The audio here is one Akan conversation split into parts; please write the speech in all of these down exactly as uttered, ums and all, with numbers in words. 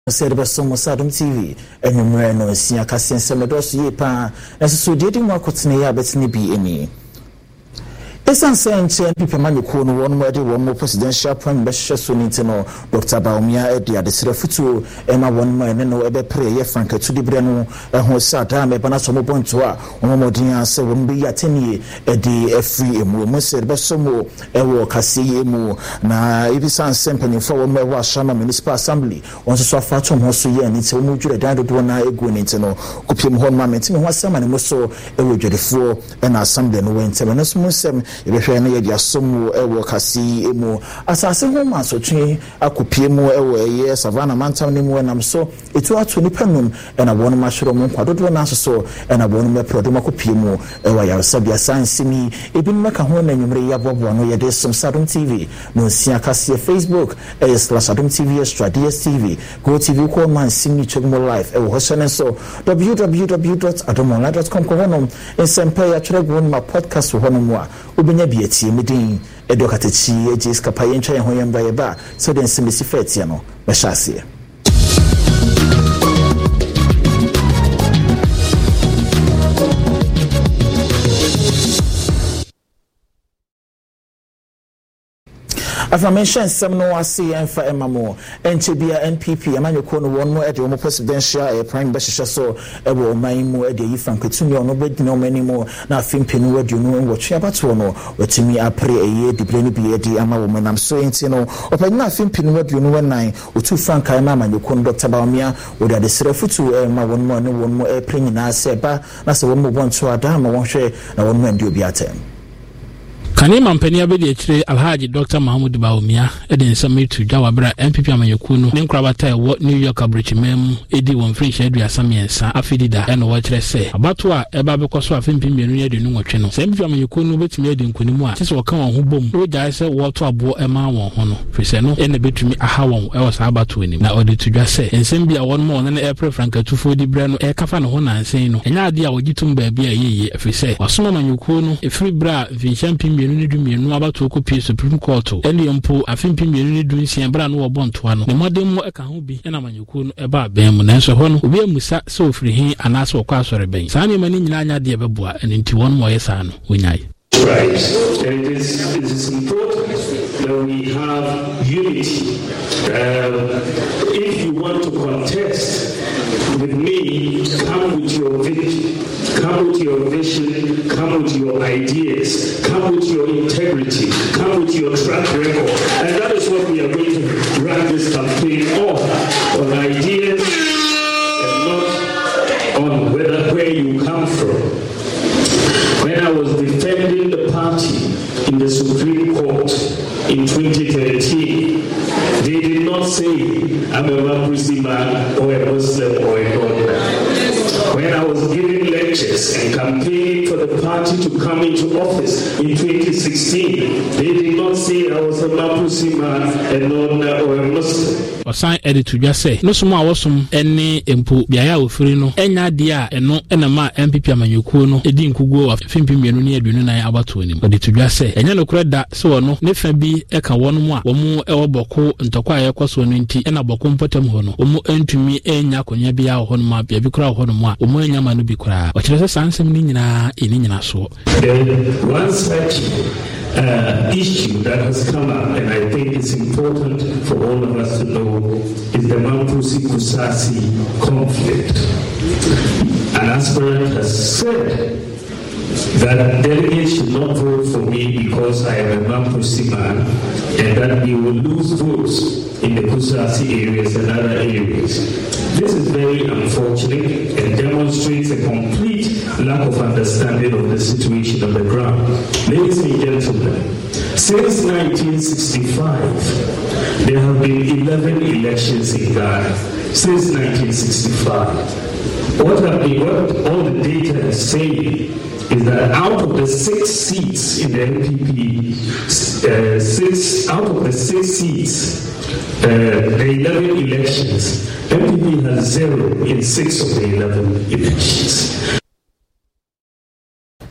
said about some Sadom T V and you may know see a Cassian Samados Yepa as so did you want to near but be any. Esan saying people man ko no one more one more presidential prime minister so nintino Doctor Baumia e dia de serefutu e ma one more no e be pray ye frank to di bre no e ho sada me bana so mo ponto a wo modin ase wo mbi yateni e di free emu mo se be so mo e wo kase emu na ibisan sempany for wo me wa shama municipal assembly won so afa to mo so ye nti wo mo dwure dan do na egu nintino kopiem ho ma menti me ho asema ne mo so e wo dwedefo e na assembly no wente me no so mo sem ebehwe na ye dia somu ewo kasi emu asase ho ma so twe akopie mu ewo eye savana mantam ne mu nam so etu ato nipa num e na wonu mahwero mu kwadodo na so so e na wonu me prodo makopie mu ewo ya sabia science mi ebi meka ho na nwumre ya bobo no ye de som Sadom T V no sia kasi Facebook e slash Sadom T V extra D S T V go T V ko man simi chegmo live ewo hoshane so w w w dot adomonline dot com ko honom en sempe ya chregwo ma podcast honom a obenya bi ati medin edokatachi ejis kapaye ntwa ye ho yamba ye ba so den simisi fetia no be hyase As I mentioned, some no I see and for Emamo, N T B N P P, Emmanuel Kono, one more at the presidential, a prime minister, so a will my more at the Ifan Kutuno, no bed no many more, nothing pin word you know what you about to know, what to me I pray a year, the brainy be a D Ama woman, I'm so in Tino, or by nothing pin word you know when I, or two frank I am, and you con Doctor Baumia, or that the Serefutu, my one more, no one more airplane in our seba, that's the one more one to a dam, I won't share, and one man do be at him. Kanema mpania be de chire Alhaji Doctor Mahmoud Baumia e de nsame tu Jawabra M P P amanyekunu ne nkrabata e wo New York abrichimem edi won free schedule asamiensa afidida e no wo chire se abato a e ba bekoso afempim mienu ye de nu nwotwe no se M P P amanyekunu betumi edi nkonimu a tese wo kan won ho bom wo jae se wo to abo e ma won ho no fese no e na betumi aha won e wo sa abato ani na odi tudwa se ensem bia won mo ne e pre franka tufo di bre no e kafa no ho nansen no enya ade a wogitum ba bia yeye fese wasoma amanyekunu e free bra vinchampim mienu ni du mienu abato kopie Supreme Court ene yempo afempim mienu ni du nsia bra no wo bontoa no ne modem mo eka ho bi ena amanyekunu no e ba ben mu nanso ho no obi amusa se ofiri hin anaso okwa asore ben saa ne mani nyina anya de beboa ene nti won mo yesa no onyai. Right. And it is, it is important that we have unity. Uh, if you want to contest with me, come with your vision, come with your vision, come with your ideas, come with your integrity, come with your track record. And that is what we are going to run this campaign on, on ideas and not on whether where you come from. When I was defending the party in the Supreme Court in twenty thirteen, they did not say I'm a Mapusi man or a Muslim or a God. When I was giving lectures and campaigning for the party to come into office in twenty sixteen, they did not say I was a Mapusi man, a non or a Muslim. Osan edit to just say no sum awosum ene empo biaya ofiri no enya de a eno enama M P P amanyekuo no edi nkugo afimpi mienu ne aduonu nan abato anim edit to just say enya no kreda se wono ne fa bi eka wono mu a wo mu ewo boko ntokwa yekoso no nti ena boko mpotam ho no wo mu entumi enya konya bia ho no ma bia bi kura ho no mu a wo mu enya ma no bi kura o kire se sansem ni nyina eni nyina so one such Uh, issue that has come up, and I think it's important for all of us to know, is the Mapusi Kusasi conflict. An aspirant has said that delegates should not vote for me because I am a Mapusi man, and that we will lose votes in the Kusasi areas and other areas. This is very unfortunate and demonstrates a complete lack of understanding of the situation on the ground. Ladies and gentlemen, since nineteen sixty-five, there have been eleven elections in Ghana. Since nineteen sixty-five. What, have been, what all the data is saying is that out of the six seats in the N P P, uh, six out of the six seats, uh, the eleven elections, N P P has zero in six of the eleven elections.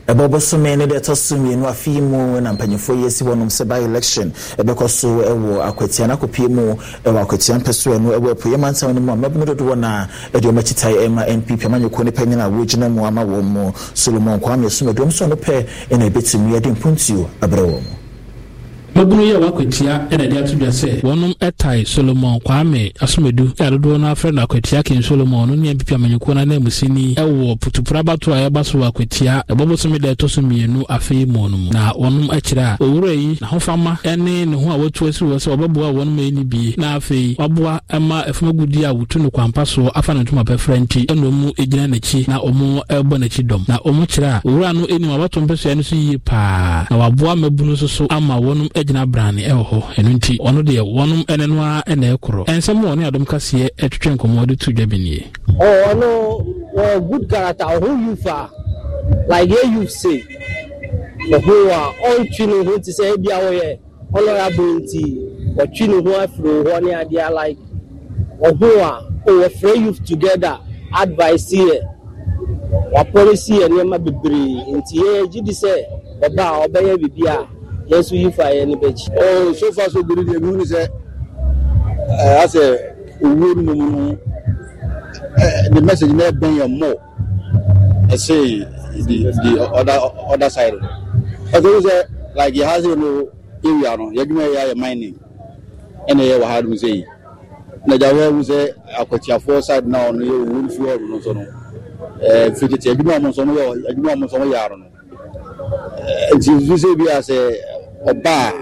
Ebobo so many de to so me no afi mu na mpanyefo yesi wonom se by election ebekọ so ewo akwatia na kopie mu ewo akwatia mpeso no ewo epoye mansa no mu amabno dodo na e de omachitai ema N P P amanyeko ne panyina wo gina mu ama wo mu Solomon Kwame so medom so no pe na ebetimi ede mpuntio abrawo Mabunu ya wakwetia ena dia tudwa se wonum etai Solomon Kwame asomedu ya dodo na afre na akwetia kin Solomon no ne N P P amanyeko na na musini ewo putupura bato a yeba so wakwetia ebobo so me de to so mienu afei mu no na wonum akira owura yi na hofama ene ne ho a watu asi wo se obeboa wonum eni bi na afei waboa ema efumagudi a wutu no kwampa so afa no tuma pefrenti eno mu ejina nachi na omu ebo nachi dom na omu kira owura no eni wabato mpeso eno so yi pa na waboa mabunu so so ama wonum ejina brane eho eno nti ono de wonum eneno a ena ekoro ensem woni adom kase etwetwe nkomode tu dwabenie oh no well, good character who you far like here you say the who are on chino who to say bia wo ye honorable nti o chino who afro ho ne adia like who are o afro youth together advice here wa policy ene ma bebre nti ye gidi say oba obeye bibia yes you fire any bitch oh so far so good the moon is uh as a word no the message never bring your more I say the the other other side but there is a like he has no area no you do ya mining and you hard to say na jawe we say akotia for side now no you will feel no so no eh fiti you do am so no you do am so no yaro no eh you say be as a oba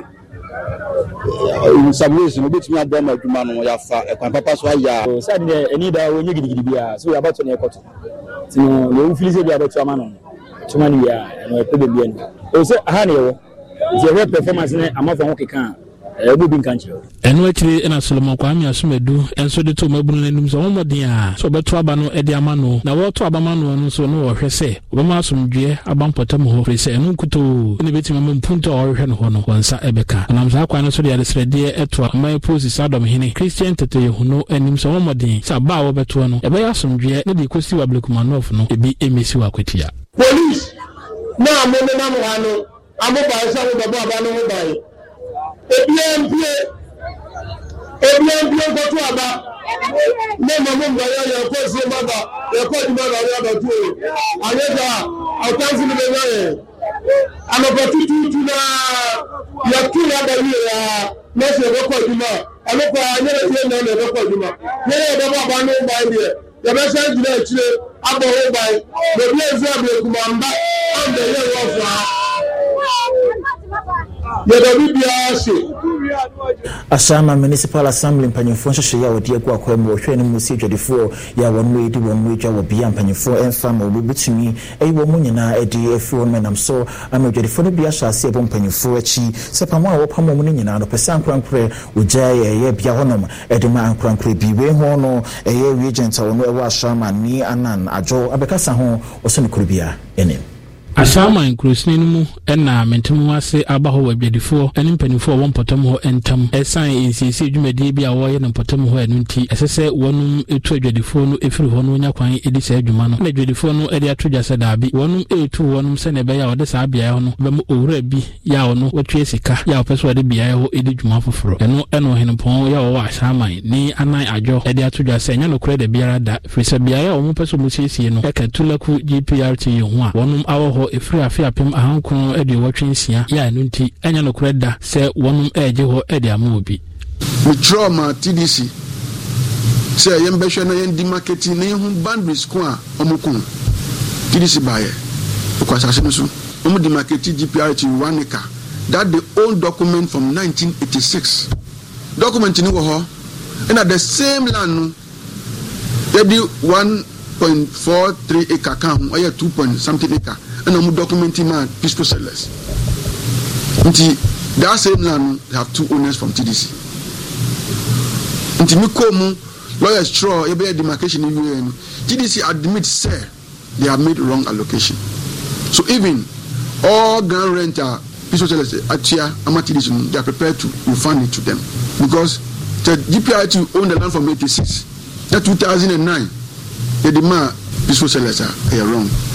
in some ways no bit me adom aduma no ya fa e kwan papa so aya so say dey any da wonye gidigidi bia so we about to na ekoto ti no we feel say be about to amano tuma ni ya no e pebe bia ni o say aha na yewo je performance ne amafa ho keka ebu bin kanche eno akire ena Solomon Kwame asomedu enso de to mabunu nanum so homodin a so beto aba no e de amano na wo to aba mano no so no wo hwese obama asomdwe abampotam ho frese eno nkuto ne betima mampunto o hwe no ho no wonsa ebeka nam za kwa no so de adesrede eto amai posi sadom hene Christian tete yehuno anim so homodin sa ba wo beto no ebe asomdwe ne de kosi wa blekumanov no ebi emesi wa kwatia police na mo me na mo hano amo ba sa wo baba aba no ho bai Ebien pie Ebien pie ko to aba no mo mo ba ya ya ko se baba ya ko di baba ya ba tu aleda akanzi ni be ya ano ba tu tu na ya tu ya ba ya na se ko di ma ano ko anya ye na na ko di ma ye ba baba no ba ye ya ba sa di na chire abo ho ba be bi ezu abe kuma mba on the year of Asama Municipal Assembly mpanyefo nhwehwe ya wodi agwa kwa mu hwe ne musi dwadifo ya wonu edi wonu edwa wo bia mpanyefo emfa ma obi bitumi eyi wo mu nyina edi efi won menam so ama dwadifo no bia hyase ebo mpanyefo achi sepamo a wo pamo mu nyina no pesa ankrankre ogya ye ye bia honom edi ma ankrankre bi we ho no eye regent wonu ewa Asama ni anan ajo abekasa ho oso ne kurubia enem Asama inkrusini mu ena mentemu ase abaho wabedifo eni mpanifo won potam ho entam esan ensisi adwumadi bia wo ye potam ho enu nti esese wonum etu adwedifo no efiri ho no nya kwan edi sa adwuma no na adwedifo no edi atodwa se daabi wonum etu wonum se ne be ya wode sa bia ho no be mu owura bi ya wo no watwe sika ya opeso wode bia ho edi dwuma foforo eno eno henpon ya wo Asama ni anan ajo edi atodwa se nya no kure de biara da frisa bia ya wo mu peso mu siesie no ekatulaku G P R T ho a wonum awo ho efiri afia pem ahankron edi wotwensia ya enu nti enya no koreda se wonum eje ho edi amobi we trauma T D C se yembehwe na yendi marketing ne hu boundaries ko a omukun T D C baye kwa sase no so omu di marketing G P R T one acre that the old document from nineteen eighty-six document ni wo ho and at the same land no yedi one point four three acre kan or two point something acre and I'm documenting man peaceful sellers. Until that same land have two owners from T D C. Until me come lawyers straw a demarcation in U N T D C admits say they have made wrong allocation. So even all ground renter peaceful sellers at here Ama T D C they are prepared to refund it to them because the G P R T owned the land from eighty-six. That two thousand nine they demand peaceful sellers are, are wrong.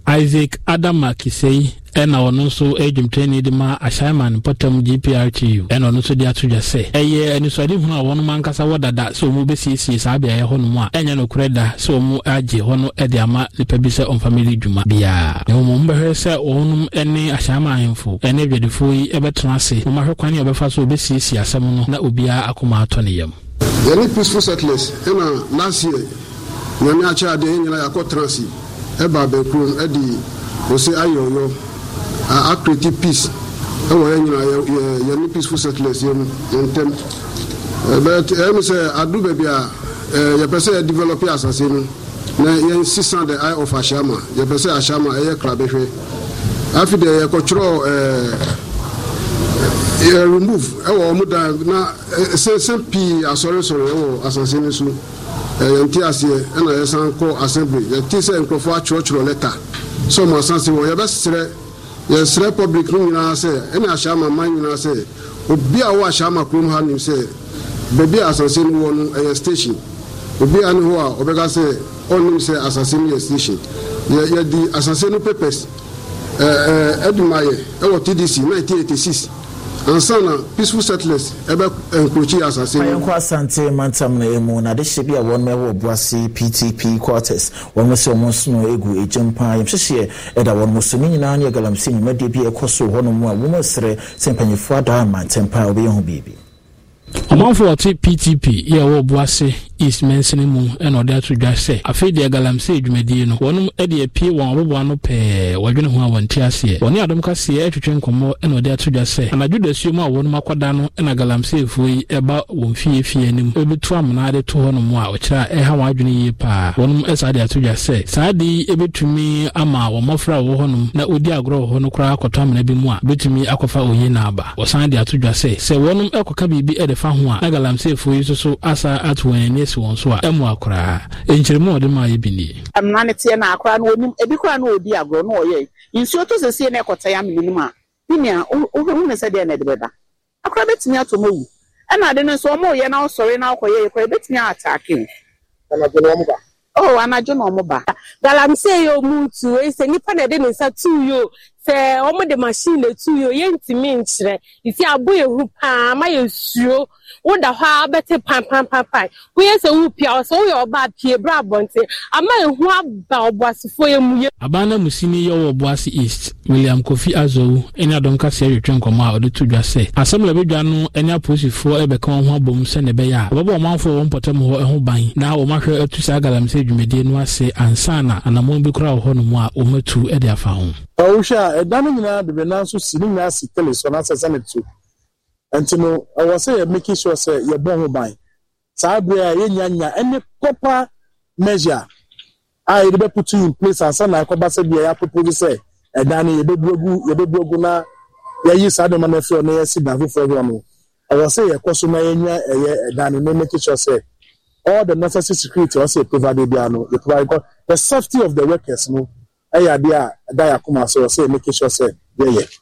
Isaac Adama Kisei ena ono nso ejumteni de ma Ashaiman Potem G P R T U ena ono nso de atudwa se eye aniswade hu a wono mankasa wodada so mu besiesie saa bia ye hono mu a enya no kreda so mu age hono e de ama nipa bi se on family dwuma bia ne mo mbehwe se onum ene Ashaiman hemfo ene dwedefo yi ebetena se mo mahwe kwan e obefa so besiesie asem no na obia akoma ato ne yam yani peaceful settlers ena last year nyame acha de nyina yakọ transi e ba be kron e di o se ayoyo a create peace e wo nyina yani peaceful settlers yem yentem but em say adu be bia ye pese develop asase no na yen six hundred the eye of Ashama ye pese Ashama e ye krabehwe afide ye kotro eh e remove e wo mu da na se se pi asore sore e wo asase ni su yenti ase e na ye san ko assembly ye ti se nkrofo a church letter so mo san se wo ye besere ye sere public no nyina se e na Ashama man nyina se obi a wo Ashama krom ha ni se bebi asase ni wo no e station obi ani ho a obega se onim se asase ni station ye ye di asase no papers eh eh edumaye e wo T D C nineteen eighty-six ansana peaceful settlers ebe encroach asase ni ayanko asante mantam na emu na de hye bia won mewo boase P T P quarters won mo se mo so egu ejempa yemhye eda won mo so nyina na galamsi nyuma de bi ekoso hono mu a wo mo sere sempanyefo ada mantempa obi ho bibi Amanfo oti P T P ye wo boase East Mensini mu ena ode atudwa se afi de galamse edwumadi no wonum ede apie won obobo no pe wadwene ho awanti ase woni adom ka se etwetwe nkomo ena ode atudwa se anadwuda suo mu a wonum akwada no ena galamse efuyi eba won fie fie anim ebetu amna ade to hono mu a okira e ha wadwene yi pa wonum esa de atudwa se saadi ebetumi ama wo mofra wo honum na odi agro ho no kra akoto amna bi mu a betumi akofa oyi na aba wosan de atudwa se se wonum ekoka bibi ede fa ho a galamse efuyi so so asa atwen won so a emu akora enchiremu ode ma yebini amna ne tie na akora no onim ebi kora no odi agro no oye insuo to sese na ekota ya minim a binia wo ne se de na de beba akora betimi atomawu ana de no so mo ye na osore na akoye ekora betimi atake ana de no mo ba oh anajo no mo ba galamse yo mutu e se nipa na de ne sa tu yo se omo de machine le tu yo ye ntimi nchire isi aboye hu pa ma yesuo woda ha bete pan pan pan pan wo ye se wu pia so wo yo ba pie bra bonte ama ehu aba oboasefo emu ye abana musini ye wo boase East William Kofi Azowu eni adom ka se retwe nkomo a ode tudwa se asemla bedwa no eni aposifo ebeka ho abom se ne be ya obo manfo wo mpotem ho eho ban na wo mahwe atusa galamse dwumedie no ase ansana anamon bi kura ho no mu a wo matu e de afa ho Osha edanu nyina de benanso sini nyina sitele so na sesanetu entino I say you're making sure say you're born with by Sabria yenya any proper measure I be put in place and some like say be ya propose say edanu ye bebugu ye bebugu na ye yi sade man fe no ye si ba for everyone I say ye koso na yenya eye edanu no make sure say all the necessary security also provided there no the provide the safety of the workers no aya dia da yakuma so say make sure say yeah yeah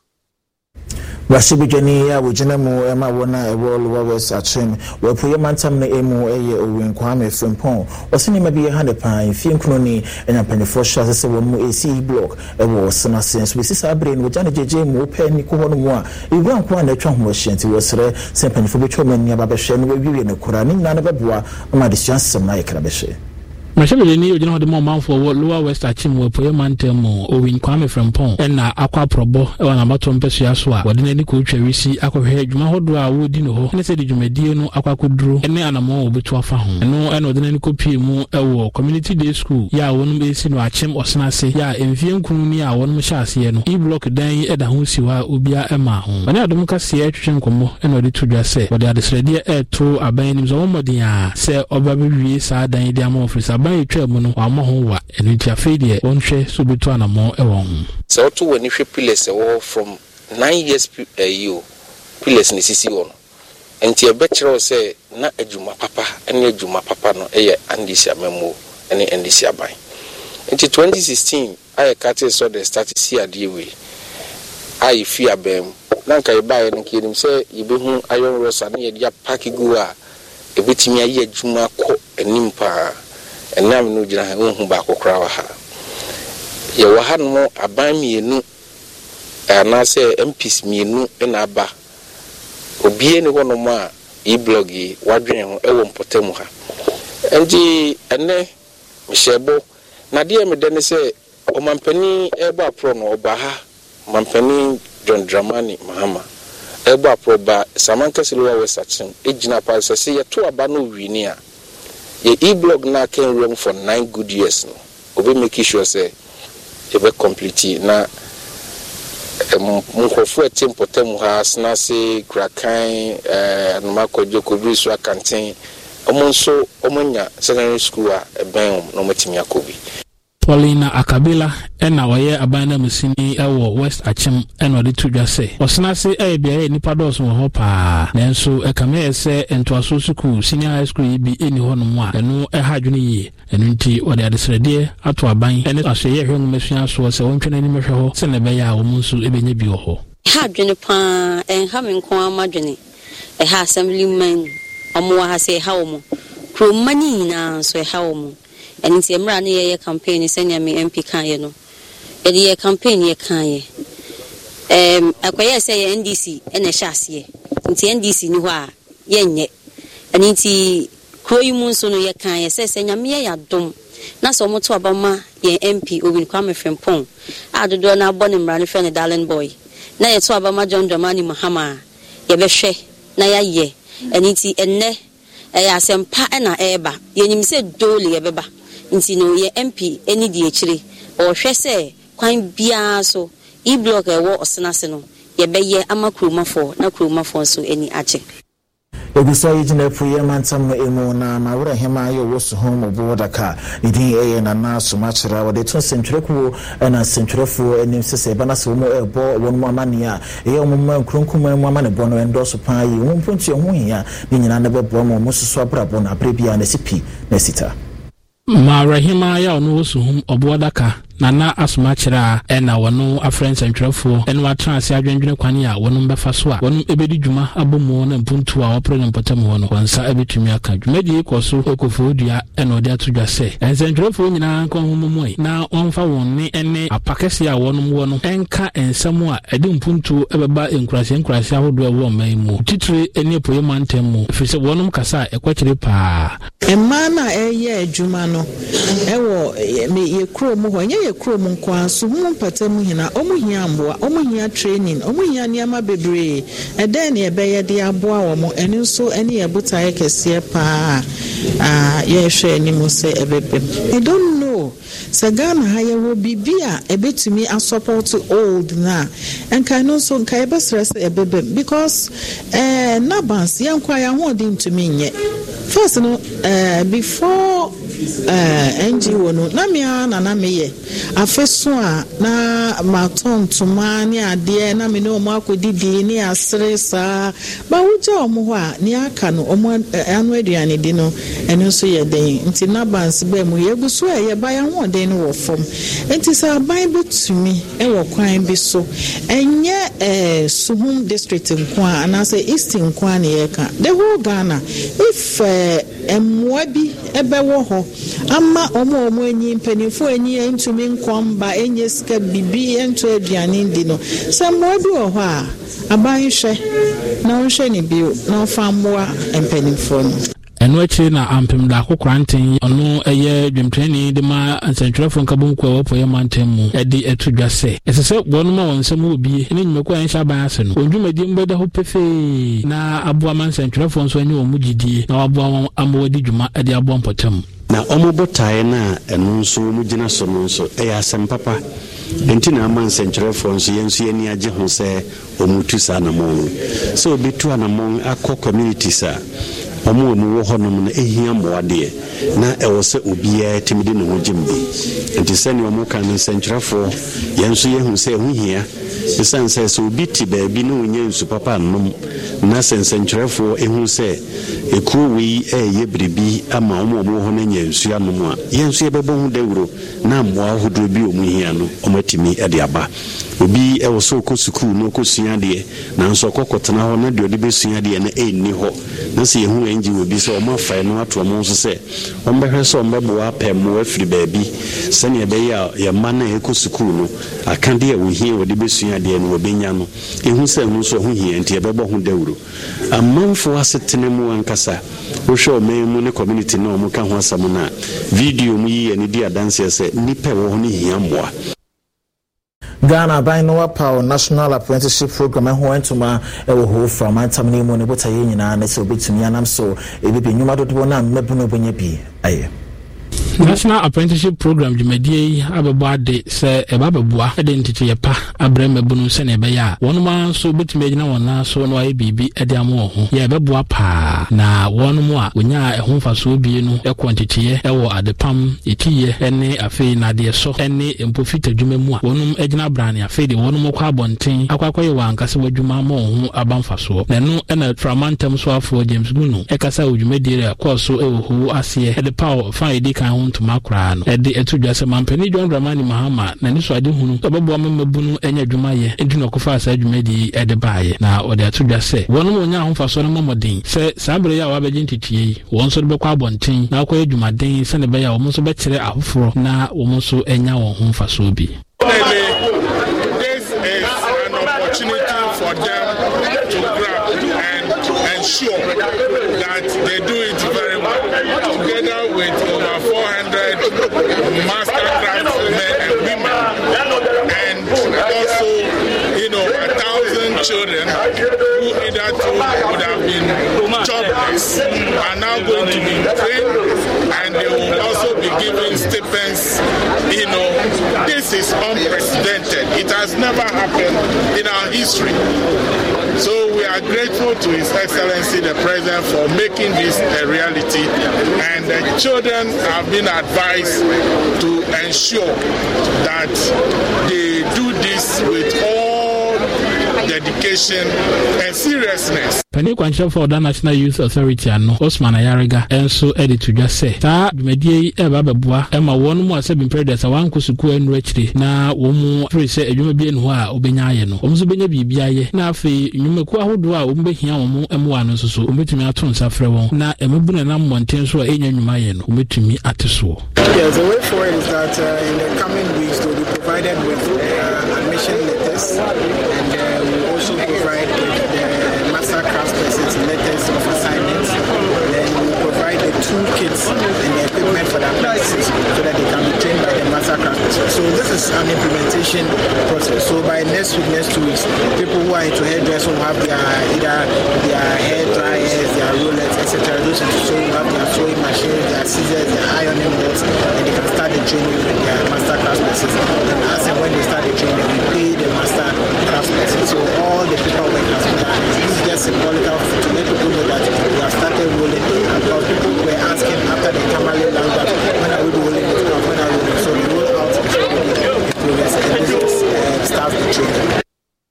Wasibijani ya wujina mu ema wona ewo Lower West Achim wepuye mantam na emu eye Owen Kwame Frimpong wasini mabi ye hande pan fi nkuno ni enyampanyefo hwa se wo mu A C block ewo sena sense we sisa brain wo jane jeje mu pe ni ko hono mu a ibu anko na twa ho hye nti wo sere sempanyefo betwa mani aba behwe no wiwie ne kura ni na na beboa ma de suasem na yekra behwe Mashebe ni ojina hode mo manfo wo Lower West Achim we poye mantem Owen Kwame Frimpong ena akwa probo e wana mato mpesu ya so a wode nani ko twawisi akohwe adwuma hodo a wodi no ho ne se de dwumadie no akwa koduro ene anamo obetu afa ho eno ena wode nani ko pie mu ewo community day school ya wonu be si no Achim osena se ya emfie nkunu ni a wonu hya ase no e block dan eda ho siwa obia ema ho bane adom ka se atwetwe nkomo ena wode tudwa se wode adesrede e to aban nim zo modin a se oba be wie sa dan di ama ofisa by twemu no ama ho wa enu ti afedie onhwe so betu anamo e won se oto wani hwe pillars e wo from nine years ayo pillars ni sisi won enti e betchero se na adwuma papa ene adwuma papa no e ye andisia memo ene andisia ban enti twenty sixteen I cut so the start see ade we I fear bem nanka e bae no kirim se yebehu iron rosa na ye dia pack go a e betimi aye adwuma ko anim pa enam no gina hu ba kokra wa ha ye wa hanom aban mienu ana se M Ps mienu na aba obie ne honom a e-blog yi wadwen ho e wo mpotemu ha enji ene mshebo na die me de ne se o mampani ebo apro no oba ha mampani John Dramani Mahama ebo apro ba Samanka Silwa Westachin ejina pa se se ye to aba no wini a ye e-blog na can run for nine good years no obi make sure say e be complete na mukofo etim potemu ha asna se krakan eh anuma kojokobi so akanten omonso omonya secondary school a ben no matimi akobi Paulina Akabila ena waye abana musini ewo West Achim ena de tudwa se osna se e bia e nipa dos wo ho pa nanso e kame ese entoaso school senior high school bi eni ho no mu a eno e hadwene yi eno nti wode adesrede ato aban ene aso ye hwenu mesua so se wontwene ni mehwe ho se ne be ya wo munsu ebenye bi wo ho hadwene pa en ha men ko amadwene e ha assemblyman omo ha se ha wo mu kromani na so e ha wo mu and it's a brand new campaign, send me M P Kayano. A year campaign, ye Kaye. Um, I say N D C and a chassis. It's N D C, Nua, yen yet. And it's Croy Monsono ye Kaye says, and Yamia dom. Naso moto abama ye M P who will come from Pong. I do not born in Brand friend a darling boy. Na ye to abama John Dramani Mahama. Ye beshe, na ya ye. And it's ene. I am pa and a eba. Ye said dole ye beba. Nti no ye M P eni di echire o hwe se kwan bia so e-blog e wo osenase no ye beye amakromafo na kromafo so eni ache Ebisa yijine puye mantam emu na mawura hema yo wosu homo bodaka idin eye na na so machira wode tun sentreku na sentrefu enim sese bana so mo ebo won mo amania eye mo man kronkuma mo amane bono endoso pan yi wo mpontu ho hia ni nyina na bebo mo mususu abrabo na abrebia na sipi na sita Ma Rahima ya onu wosuhum obuadaka nana asumachira ena wono afrens entwefo ena watrase adwendwene kwane a wono mbefa so a wono ebedi dwuma abomu na mpuntu a opre ne potamu wono wansa ebetumi aka dwumadi koso okofodua ena odi atodwa se ensentwefo nyina nko homomoi na onfa wonni ene apakese a wono wono enka ensemu a edi mpuntu ebeba enkurase enkurase ahodo a wo maimu titire ene poye mantemu fise wono kasa ekwakire pa emana eye adwuma no ewo me ye kromu ho nye ye kromu kwa so hu mpatam hina omuhia amboa omuhia training omuhia niama bebre eden ye beye de aboa wo mo eni so eni ye butaye kese pa ah ye hwe ni mo se ebebe I don't know sagana haye wo bibia ebetumi a support old na enka no so nka ebe stress ebebe because eh nabans yankwa ya ho din to me nye first no uh, before uh, N G O no na me na na me ye afeso a na maton toma ni ade na me no mo akodidi ni asere sa ba wuja omo ho a ni aka no omo anu aduane di no eno so ye den nti na banse ba mu ye gu so ye ba ya ho den no wo fom nti sa ban betumi e wo kwan bi so enye eh Suhum district nkwa ana say Eastern nkwa ne ye ka the whole Ghana if emwa bi ebe wo ho ama omo omo enyi mpanifo enyi entumi nkomba enye ska bibi ento aduane ndi no se mwa bi wo ho a aban hwe na hwe ni bi na famboa mpanifo no eno echi na ampem da kokranten ono eye dwemtreni de ma ansentwerefo nkabom kwa wopo ye mantemu edi etudwa se esese bono ma wonsem obi ene nyimeko en sha ban ase no ondwumadi mbeda ho pefe na aboa mansentwerefo nso anyi omugidie na aboa amodi dwuma edi aboa mpotam na omobotae na eno nso mugina so no nso e ya sempapa enti na mansentwerefo nso yenso ye ni age ho se omutu sa na mo so obitu na mo akọ communities a omo mu wo honom na ehia moade na ewo se obia timidi no hojimbi enti sene omo kan sentrafo yenso ye hu se hu hia esan se so obi ti ba bi no nya nsu papa nom na sensɛnkyerɛfoɔ ehu sɛ ekuro wei ɛyɛ biribi ama ɔmo ɔmo ho n'anya nsu anom a yɛn nso yɛbɛbɔ ho dawuro na mmoa ahodoɔ bi ɔmo hia no ɔmo atumi ɛde aba obi ɛwɔ so kɔ sukuu no kɔ sua adeɛ nanso ɔkɔkɔtena hɔ na deɛ ɔde bɛsua adeɛ no ɛnni hɔ na sɛ yɛhu ɛngye wɔ bi sɛ ɔmo afae no ato ɔmo nso sɛ ɔmo bɛhwɛ sɛ ɔmo bɛboa apɛ mmoa afiri baabi sɛnea ɛbɛyɛ a yɛmma no a ɛkɔ sukuu no akadeɛ a wɔhia wɔde bɛsua adeɛ no wɔbɛnya no ɛhu sɛ ɛho nso ɛho hia nti yɛbɛbɔ ho dawuro amanfoɔ asetena mu ankasa wohwɛ ɔman mu ne community na ɔmo ka ho asɛm no a video mu yi ɛne di adanseɛ sɛ nnipa ɛwɔ hɔ no hia mmoa Ghana by no power national apprenticeship program and went to my whole from my time name on the water union and so bit to me and I'm so it be new mother to one and maybe no be aye. National Apprenticeship Program Jumedi Ababade say a bababua identity pa abreme bunu sene beya one man so betime na wona so no aye bibi ede amo ho ye bebua pa na one mo a onya ehon faso bi no e quantity e wo adepam etiye ene afi na de so ene empofita dwuma mu a wonum egina brane afi de wonum kwa bonten akwakoye wankase wadwuma mo ho abanfaso na no ena tramantam so afo James Gunu e kasa odwumedi re course e wo ho ase e de power faidi kan ho to makra no ede etudwa se mampani John Dramani Mahama na ni so ade hunu obebo mamabunu enya dwuma ye eduna kofa asa dwuma di ede baaye na ode atudwa se wonu mo nya ahomfa so no momodin se sabre ya wa beje ntitiye won so de bekwa bonten na akwa dwuma den se ne be ya wo so be kire ahoforo na wo so enya won homfa so bi. This is an opportunity for them to grab and to ensure that they do it very well together with over four hundred master craftsmen and women, and also, you know, a thousand children who hitherto would have been jobless are now going to be trained, and they will also be given stipends. You know, this is unprecedented. It has never happened in our history. So we are grateful to His Excellency the President for making this a reality, and the children have been advised to ensure that they do this with all dedication and seriousness. Penny Quancha for the National Youth Authority and Osman Ayariga and so edit to just say that Medie Eva Babua Emma one more seven predators a one kusuku and richly na womu free say you may be in Hua Obenyano Omzubenya Bibiaye na fe Numekua who do umbe hiamu emuano so umetumi aton safrewo na emubuna na mountain so enya nyumayeno umetumi atiso. Yes, the way forward is that uh, in the coming weeks we'll be provided with uh, admission letters, and uh, we'll also provide with the master craftspersons letters of assignments. Then we'll provide the toolkits and the equipment for the apprentices so that they can be trained by the master craftspersons. So this is an implementation process. So by next week, next two weeks, people who are into hairdressing will have their either their hair dryers, their rollers, et cetera. Those into sewing have their sewing machines, their scissors, their ironing boards, and they can start the training with their master craftspersons. And as and when they start the training, we pay the master craftspersons. So all the paperwork has been done. This is just symbolic to let people know that we have started rolling. Because people were asking after the Tamale land that when are we rolling it out, when are we rolling? So we roll out the progress and this is uh, start the training.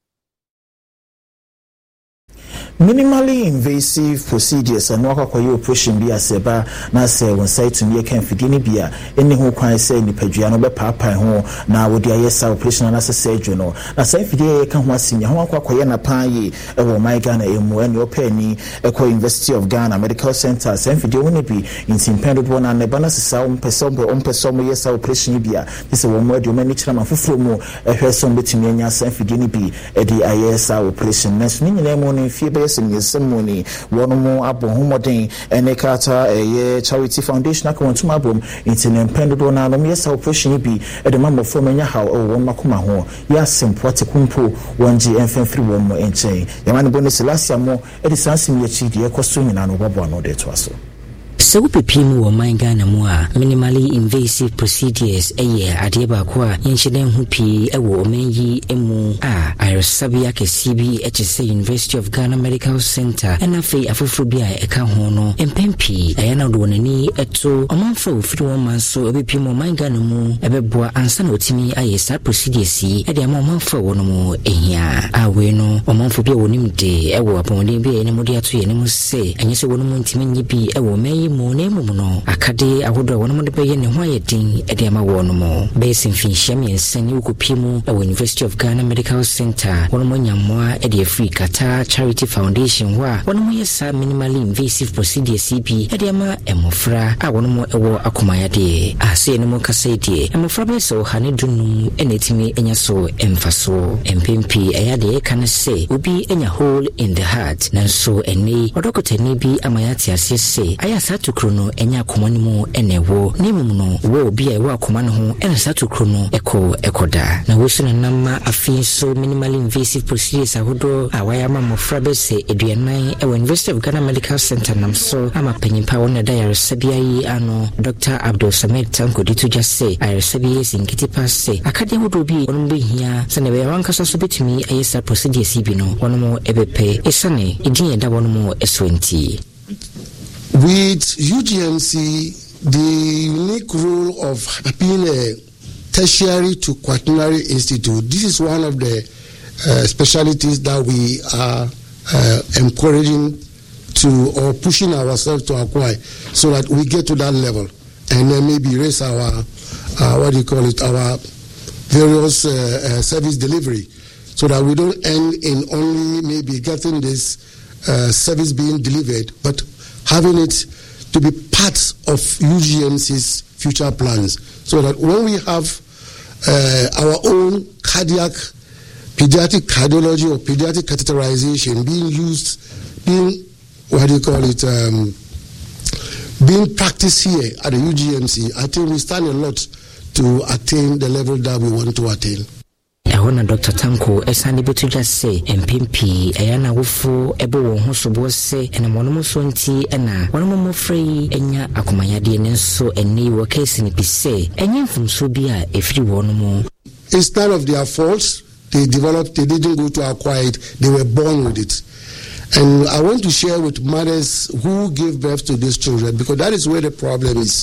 Minimally invasive procedures and work for your operation be as a bar, na say one side to me can fidini bia, any who can say ni pejuano be papa ho, now would your yes operation and as a surgeon. Now say fidia can was in your home quayana pay, or my Ghana and your penny, Eco University of Ghana Medical Center, Saint Fidia will be in Simpended one and the bonus sound person, on person, yes operation bia. This is one word you manage them for flomo, a person between me and Saint Fidini be, a D I S operation. Next minute morning, fear. In your ceremony, one more abo homoden and a kata a charity foundation. I come to my boom. It's an impended one. I'm yes, operation be at the mamma for many how or one makuma ho. Yes, some kumpo one G and three one more enche. The man bonus last year more. It is answering your cheat, your costume and no babo no de to us. sɛ wopɛpie mu wɔ man Ghana mu a minimally invasive procedures ɛyɛ adeɛ baako a yɛnhyɛ ho pii ɛwɔ ɔman yi mu a ayaresabea kɛseɛ bi ɛkyɛ sɛ University of Ghana Medical Center ɛna afei afoforo bi a ɛka ho no mpɛn pii ɛyɛ na ɔde wɔn ani ɛto ɔmanfo a ofiri wɔn man so ɛbɛpie mu ɔman Ghana mu ɛbɛboa ansa na otimi ayɛ saa procedures yi ɛde ama ɔmanfo a wɔn mu ehia a wei no ɔmanfo bi a wɔnim de ɛwɔ apɔmuden bi a ɛne mu de ato yɛn mu sɛ ɛnyɛ sɛ wɔn mu ntimi nye bi ɛwɔ ɔman yi mu na emu no akade ahodo a wɔn mo de bɛyɛ ne ho ayɛ din ɛde ama wɔn mo bɛyɛ mfinhyia mmiɛnsa ne wokɔpie mu ɛwɔ University of Ghana Medical Center wɔn mo nyammoa ɛde afiri Qatar Charity Foundation hɔ a wɔn mo yɛ saa minimally invasive procedures bi ɛde ama mmɔfra a wɔn mo ɛwɔ akomayadeɛ a sɛ ne mo kasa deɛ mmɔfra bɛyɛ sɛ ɔha ne dunum ɛna ɛtumi ɛnya so ɛmfa so mpempi ɛyɛ deɛ ɛka ne sɛ obi ɛnya hole in the heart nanso ɛne ɔdɔkɔtani bi ama yɛate aseɛ sɛ ayɛ saa tokuro no ɛnya akoma no mu ɛna ɛwɔ ne mu no wɔ obi a ɛwɔ akoma no ho ɛna saa tokuro no ɛkɔ ɛkɔda na wɔso no nama afei so minimally invasive procedures ahodoɔ a wɔayɛ ama mmɔfra bɛsɛ aduanan ɛwɔ University of Ghana Medical Center nam so ama panyimpa wɔn ɛda ayaresabea yi ano Doctor Abdul Samad Tanko de to just say ayaresabea yi nkiti pa sɛ akade ahodoɔ bi wɔn bɛhia sɛ na bɛyɛ wankasa so bɛtumi ayɛ saa procedures yi bi no wɔn mo ɛbɛpɛ ɛsane ɛdin ɛda wɔn mo ɛso nti. With U G M C, the unique role of being a tertiary to quaternary institute, this is one of the uh, specialties that we are uh, encouraging to or pushing ourselves to acquire so that we get to that level and then maybe raise our, uh, what do you call it, our various uh, uh, service delivery so that we don't end in only maybe getting this uh, service being delivered, but having it to be part of U G M C's future plans, so that when we have uh, our own cardiac, pediatric cardiology or pediatric catheterization being used, being, what do you call it, um, being practiced here at the U G M C, I think we stand a lot to attain the level that we want to attain. Ehona Doctor Tanko esani betu just say mpimpi eyana wofo ebo wo ho sobo se ena mono so nti ena wono mo frei enya akomayade ne nso eni wo case ni bi se enye mfumso bi a efiri wono mo. It's none of their faults. They developed, they didn't go to acquire it, they were born with it. And I want to share with mothers who give birth to these children, because that is where the problem is.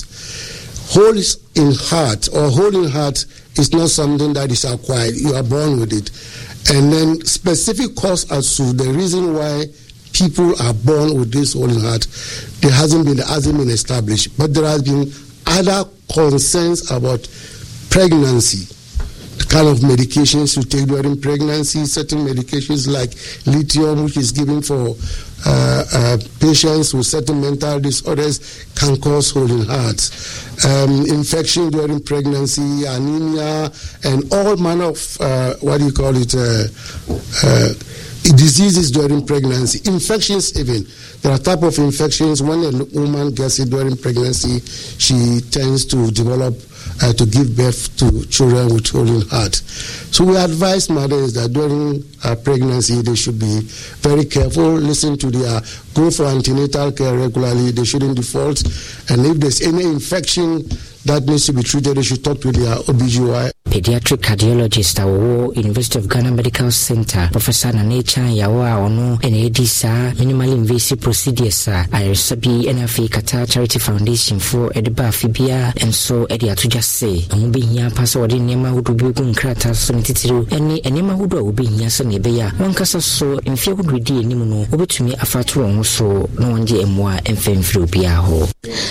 Holes in heart or hole in heart is not something that is acquired. You are born with it. And then specific cause as to the reason why people are born with this hole in heart, there hasn't been, hasn't been established. But there has been other concerns about pregnancy, the kind of medications you take during pregnancy, certain medications like lithium, which is given for uh, uh, patients with certain mental disorders, can cause hole in hearts. Um, infection during pregnancy, anemia, and all manner of, uh, what do you call it, uh, uh, diseases during pregnancy. Infections even. There are type of infections. When a woman gets it during pregnancy, she tends to develop Uh, to give birth to children with hole in heart. So we advise mothers that during uh, pregnancy they should be very careful, listen to their, go for antenatal care regularly, they shouldn't default, and if there's any infection that needs to be treated, they should talk to their O B G Y. Pediatric cardiologist awo University of Ghana Medical Center Professor Nanecha Yawa ono ene edisa minimally invasive procedures a ayaresabi N F A Qatar Charity Foundation for edeba fibia enso edi atoja se omo be hia pasa wode nema hudu bi ogu nkrata so ntitiru ene enema hudu a obi hia se ne be ya wankasa so mfie hudu di enimu no obetumi afato won so no wonje emwa emfemfiri obi a ho.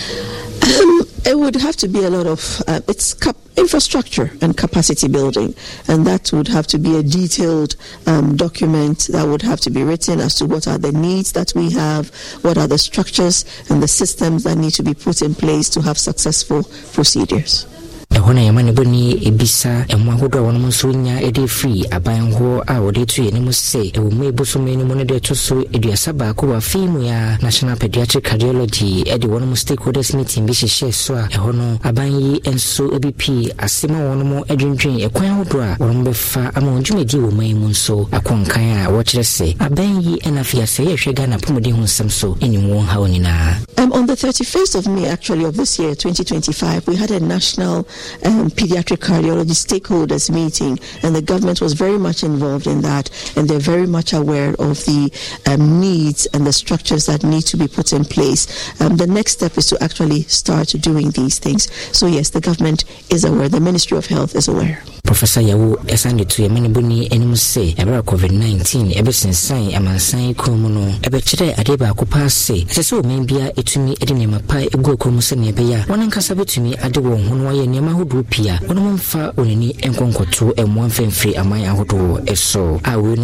It would have to be a lot of uh, it's cap- infrastructure and capacity building, and that would have to be a detailed um, document that would have to be written as to what are the needs that we have, what are the structures and the systems that need to be put in place to have successful procedures. ɛhɔ na yɛma ne bɔni ebisa ɛmo ahodoɔ a wɔnom nso nya ɛde free aban ho a wɔde to yɛ ne mu sɛ ɛwɔ mu ebosome ne mu ne de to so eduasa baako wɔ afei mu ya National Pediatric Cardiology ɛde wɔnom stakeholders meeting bi hyehyɛ so a ɛhɔ no aban yi nso ebi pii asɛm a wɔnom adwendwen ɛkwan ahodoɔ a wɔnom bɛfa ama wɔn dwumadi wɔ man mu nso akɔnkan a wɔkyerɛ sɛ aban yi ɛna afei asɛ yɛhwɛ Ghana pomɔden ho nsɛm so ɛnim wɔn ha nyinaa. Um, on the thirty-first of May, actually, of this year, twenty twenty-five, we had a national um, pediatric cardiology stakeholders meeting, and the government was very much involved in that, and they're very much aware of the um, needs and the structures that need to be put in place. Um, the next step is to actually start doing these things. So, yes, the government is aware, the Ministry of Health is aware. Professor Yawu Esande to Yemenibuni Enim say about COVID nineteen, ever since sign Amansan Kromono, Ebechere Adeba Kupa say, as so maybe it to me Edinema Pai Ego Kromosan Nebeya, one and Casabe to me Adewon, Honway Nemahu Drupia, one month far only Enconco two and one fan free Amaya Hodo, so I will